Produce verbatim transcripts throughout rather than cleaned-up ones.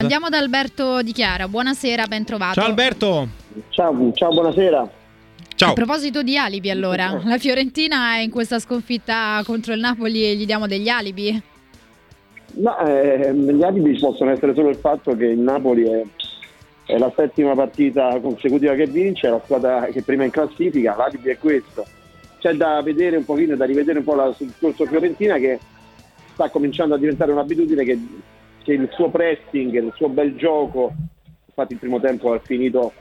Andiamo da Alberto Di Chiara. Buonasera, ben trovato. Ciao Alberto. Ciao, ciao, buonasera. Ciao. A proposito di alibi, allora, la Fiorentina è in questa sconfitta contro il Napoli e gli diamo degli alibi? No, eh, gli alibi possono essere solo il fatto che il Napoli è, è la settima partita consecutiva che vince, è la squadra che prima in classifica, l'alibi è questo. C'è da vedere un pochino, da rivedere un po' la, sul corso Fiorentina, che sta cominciando a diventare un'abitudine, che, che il suo pressing, il suo bel gioco, infatti il primo tempo è finito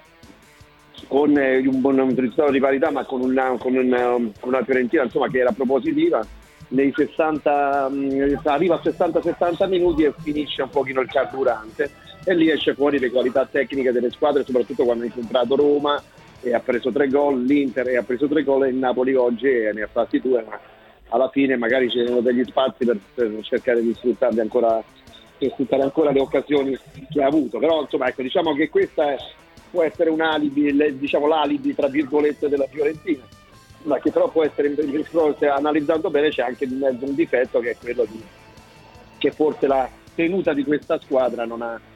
con un buon risultato di parità, ma con una, con una, una Fiorentina insomma che era propositiva. Nei sessanta arriva a sessanta settanta minuti e finisce un pochino il carburante, e lì esce fuori le qualità tecniche delle squadre, soprattutto quando ha incontrato Roma e ha preso tre gol, l'Inter e ha preso tre gol, e il Napoli oggi ne ha fatti due, ma alla fine magari c'erano degli spazi per, per cercare di sfruttarli ancora, per sfruttare ancora le occasioni che ha avuto. Però insomma, ecco, diciamo che questa è, può essere un alibi, diciamo l'alibi tra virgolette della Fiorentina, ma che però può essere, analizzando bene, c'è anche in mezzo un difetto, che è quello di che forse la tenuta di questa squadra non ha,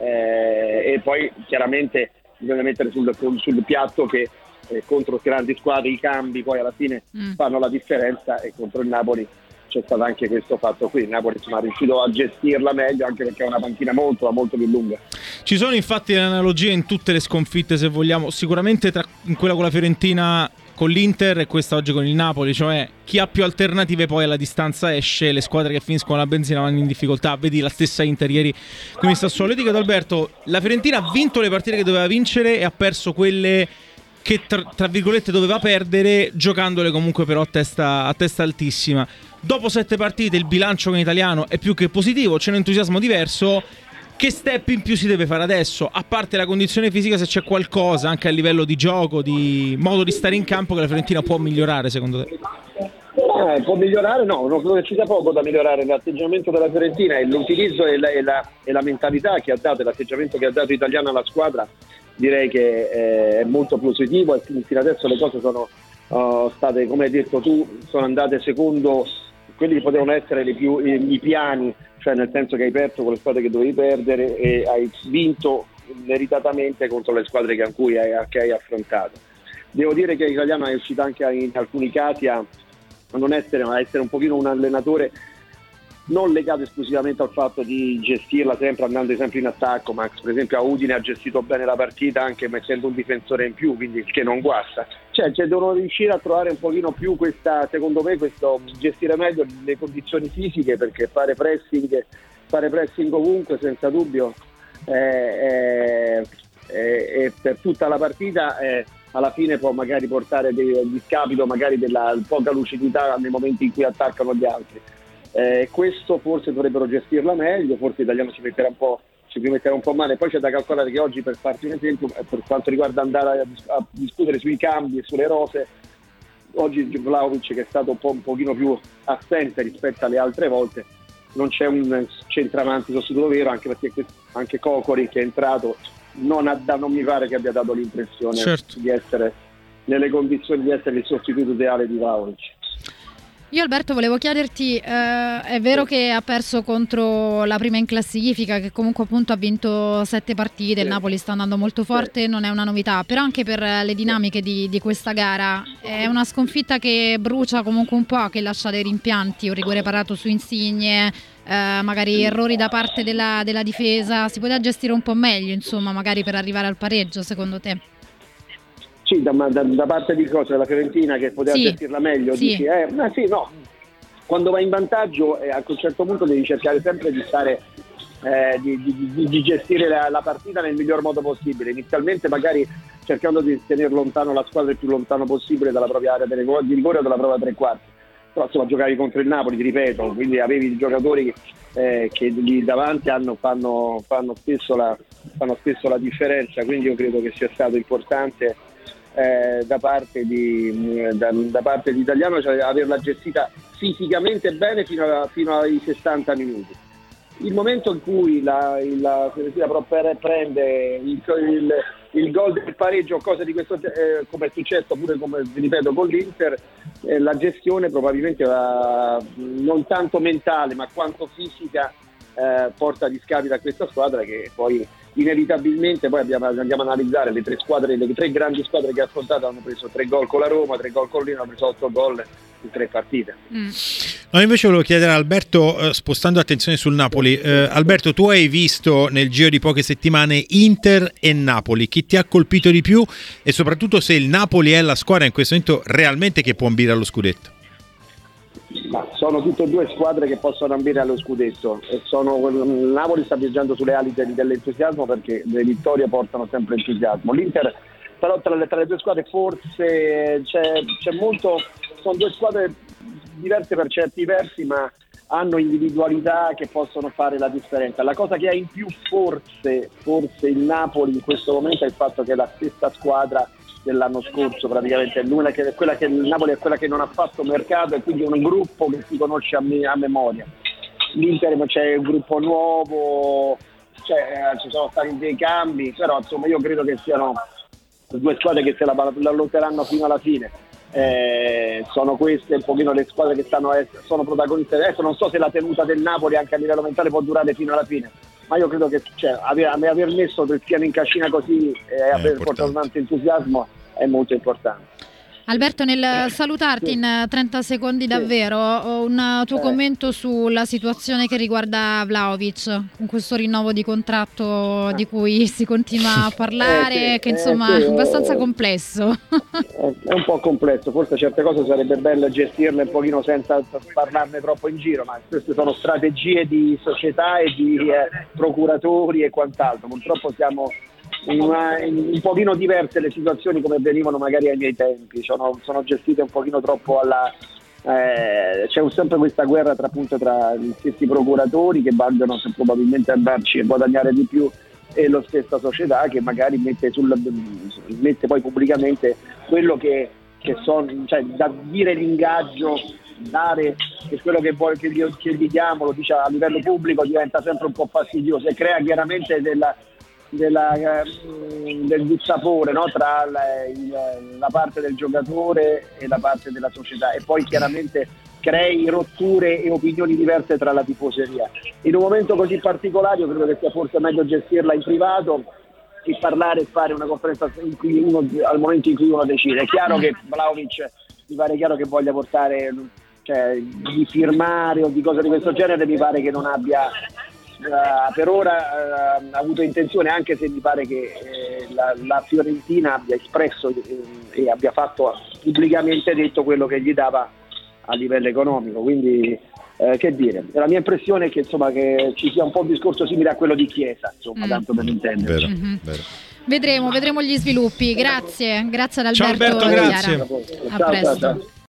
eh, e poi chiaramente bisogna mettere sul, sul piatto che eh, contro grandi squadre i cambi poi alla fine mm. fanno la differenza, e contro il Napoli c'è stato anche questo fatto qui. Il Napoli insomma, è riuscito a gestirla meglio, anche perché è una panchina molto molto più lunga. Ci sono infatti le analogie in tutte le sconfitte, se vogliamo, sicuramente tra in quella con la Fiorentina, con l'Inter, e questa oggi con il Napoli, cioè chi ha più alternative poi alla distanza esce, le squadre che finiscono la benzina vanno in difficoltà. Vedi la stessa Inter ieri con il Sassuolo. Io dico ad Alberto, la Fiorentina ha vinto le partite che doveva vincere e ha perso quelle che tra, tra virgolette doveva perdere, giocandole comunque però a testa, a testa altissima. Dopo sette partite il bilancio con Italiano è più che positivo, c'è un entusiasmo diverso. Che step in più si deve fare adesso? A parte la condizione fisica, se c'è qualcosa anche a livello di gioco, di modo di stare in campo, che la Fiorentina può migliorare secondo te? Eh, può migliorare? No, non credo che ci sia poco da migliorare. L'atteggiamento della Fiorentina e l'utilizzo e la, e, la, e la mentalità che ha dato, l'atteggiamento che ha dato Italiano alla squadra, direi che eh, è molto positivo, e fino adesso le cose sono uh, state, come hai detto tu, sono andate secondo quelli che potevano essere le più, i, i piani, cioè nel senso che hai perso con le squadre che dovevi perdere e hai vinto meritatamente contro le squadre che, a cui hai, che hai affrontato. Devo dire che l'Italiano è riuscito anche in alcuni casi a non essere, ma a essere un pochino un allenatore non legato esclusivamente al fatto di gestirla sempre andando sempre in attacco. Max per esempio a Udine ha gestito bene la partita anche mettendo un difensore in più, quindi il che non guasta. Cioè, cioè devono riuscire a trovare un pochino più questa, secondo me, questo gestire meglio le condizioni fisiche, perché fare pressing fare pressing ovunque senza dubbio è, è, è, è per tutta la partita è, alla fine può magari portare a discapito magari della poca lucidità nei momenti in cui attaccano gli altri. Eh, questo forse dovrebbero gestirla meglio, forse l'Italiano si metterà un po' si metterà un po' male. Poi c'è da calcolare che oggi, per farti un esempio, per quanto riguarda andare a, a discutere sui cambi e sulle rose, oggi Vlahovic, che è stato un po' un pochino più assente rispetto alle altre volte, non c'è un centravanti sostituto vero, anche perché anche Cocori, che è entrato, non, ha, non mi pare che abbia dato l'impressione certo. di essere nelle condizioni di essere il sostituto ideale di Vlahovic. Io Alberto volevo chiederti, eh, è vero che ha perso contro la prima in classifica, che comunque appunto ha vinto sette partite, il Napoli sta andando molto forte, non è una novità, però anche per le dinamiche di, di questa gara è una sconfitta che brucia comunque un po', che lascia dei rimpianti, un rigore parato su Insigne, eh, magari errori da parte della, della difesa. Si poteva gestire un po' meglio, insomma, magari per arrivare al pareggio, secondo te? Sì, da, da, da parte di cosa? Della Fiorentina, che poteva sì. gestirla meglio? Sì. Dici, eh, ma sì, no. Quando vai in vantaggio, eh, a un certo punto devi cercare sempre di stare, eh, di, di, di gestire la, la partita nel miglior modo possibile. Inizialmente magari cercando di tenere lontano la squadra il più lontano possibile dalla propria area di rigore o dalla propria tre quarti. Però insomma giocavi contro il Napoli, ti ripeto, quindi avevi i giocatori eh, che lì davanti hanno, fanno, fanno, spesso la, fanno spesso la differenza, quindi io credo che sia stato importante Eh, da parte di da, da parte di Italiano, cioè averla gestita fisicamente bene fino, a, fino ai sessanta minuti. Il momento in cui la, la Fiorentina però prende il, il, il gol del pareggio o cose di questo eh, come è successo pure, come vi ripeto, con l'Inter, eh, la gestione probabilmente era non tanto mentale ma quanto fisica eh, porta discapito a questa squadra che poi inevitabilmente poi abbiamo, andiamo a analizzare le tre squadre, le tre grandi squadre che ha affrontato hanno preso tre gol con la Roma, tre gol con l'Inter, hanno preso otto gol in tre partite. Mm. No, invece volevo chiedere a Alberto, eh, spostando attenzione sul Napoli, eh, Alberto, tu hai visto nel giro di poche settimane Inter e Napoli, chi ti ha colpito di più e soprattutto se il Napoli è la squadra in questo momento realmente che può ambire allo scudetto? Ma sono tutte e due squadre che possono ambire allo scudetto e sono, il Napoli sta viaggiando sulle ali dell'entusiasmo perché le vittorie portano sempre entusiasmo. L'Inter però tra le, tra le due squadre forse c'è, c'è molto, sono due squadre diverse per certi versi, ma hanno individualità che possono fare la differenza. La cosa che ha in più forse, forse il Napoli in questo momento è il fatto che è la stessa squadra dell'anno scorso, praticamente è che, quella che il Napoli è quella che non ha fatto mercato e quindi è un gruppo che si conosce a, me, a memoria. L'Inter c'è un gruppo nuovo, cioè, ci sono stati dei cambi, però insomma io credo che siano due squadre che se la, la lotteranno fino alla fine. Eh, sono queste un pochino le squadre che stanno sono protagoniste adesso. Non so se la tenuta del Napoli anche a livello mentale può durare fino alla fine, ma io credo che cioè, aver, aver messo il piano in cascina così e eh, aver portato tanto entusiasmo è molto importante. Alberto, nel salutarti in trenta secondi davvero, ho un tuo commento sulla situazione che riguarda Vlahovic, con questo rinnovo di contratto di cui si continua a parlare, eh sì, che insomma eh sì, è abbastanza complesso. È un po' complesso, forse certe cose sarebbe bello gestirle un pochino senza parlarne troppo in giro, ma queste sono strategie di società e di eh, procuratori e quant'altro. Purtroppo siamo in una, in un pochino diverse le situazioni come venivano magari ai miei tempi, sono, sono gestite un pochino troppo alla eh, c'è sempre questa guerra tra appunto tra gli stessi procuratori che vogliono probabilmente andarci e guadagnare di più e la stessa società che magari mette, sul, mette poi pubblicamente quello che, che sono, cioè da dire l'ingaggio, dare che quello che, vuoi, che, gli, che gli diamo lo dice a livello pubblico diventa sempre un po' fastidioso e crea chiaramente della Della, del dissapore, no? Tra la, il, la parte del giocatore e la parte della società e poi chiaramente crei rotture e opinioni diverse tra la tifoseria. In un momento così particolare io credo che sia forse meglio gestirla in privato che parlare e fare una conferenza in cui uno, al momento in cui uno decide. È chiaro che Vlahovic mi pare chiaro che voglia portare, cioè, di firmare o di cose di questo genere, mi pare che non abbia Uh, per ora uh, ha avuto intenzione, anche se mi pare che eh, la, la Fiorentina abbia espresso eh, e abbia fatto pubblicamente detto quello che gli dava a livello economico, quindi eh, che dire, la mia impressione è che insomma che ci sia un po' un discorso simile a quello di Chiesa, insomma, mm. tanto per intenderci. Vero, mm-hmm. vero. Vedremo, vedremo gli sviluppi. Grazie, grazie ad Alberto. Ciao Alberto, grazie. A presto.